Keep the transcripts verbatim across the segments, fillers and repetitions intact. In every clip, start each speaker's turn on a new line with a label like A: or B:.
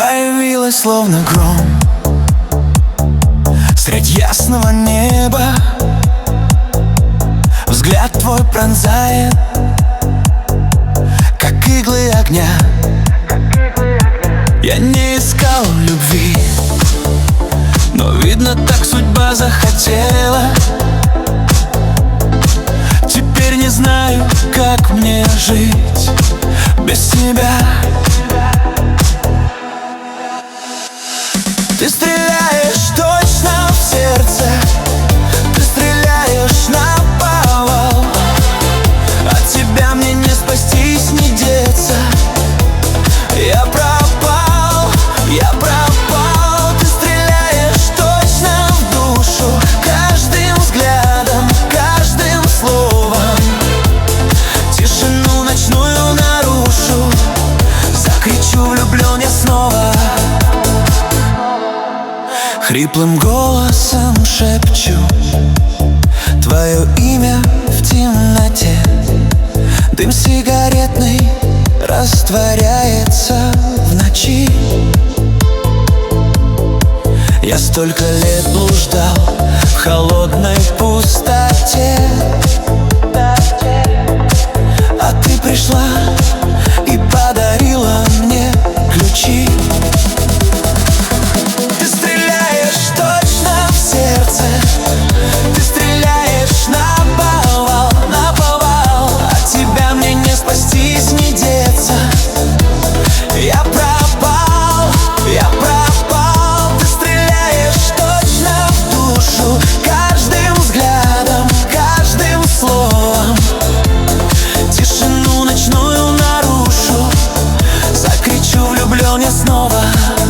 A: Появилась словно гром средь ясного неба. Взгляд твой пронзает, как иглы огня. Я не искал любви, но видно, так судьба захотела. Теперь не знаю, как мне жить без тебя. Ты стреляешь точно в сердце, ты стреляешь наповал. От тебя мне не спастись, не деться. Я пропал, я пропал. Ты стреляешь точно в душу, каждым взглядом, каждым словом. Тишину ночную нарушу, закричу, влюблен я снова. Хриплым голосом шепчу твое имя в темноте. Дым сигаретный растворяется в ночи. Я столько лет блуждал в холодной пустоте, а ты пришла и подарила мне ключи. Ты стреляешь наповал, наповал. От тебя мне не спастись, не деться. Я пропал, я пропал. Ты стреляешь точно в душу, каждым взглядом, каждым словом. Тишину ночную нарушу, закричу, влюблен я снова.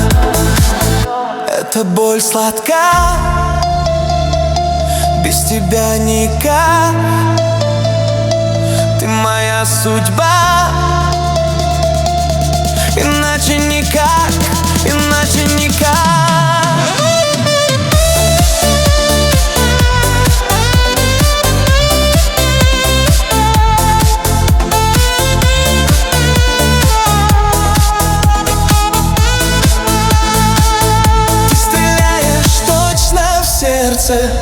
A: Эта боль сладка, без тебя никак. Ты моя судьба, иначе никак, иначе никак. Ты стреляешь точно в сердце,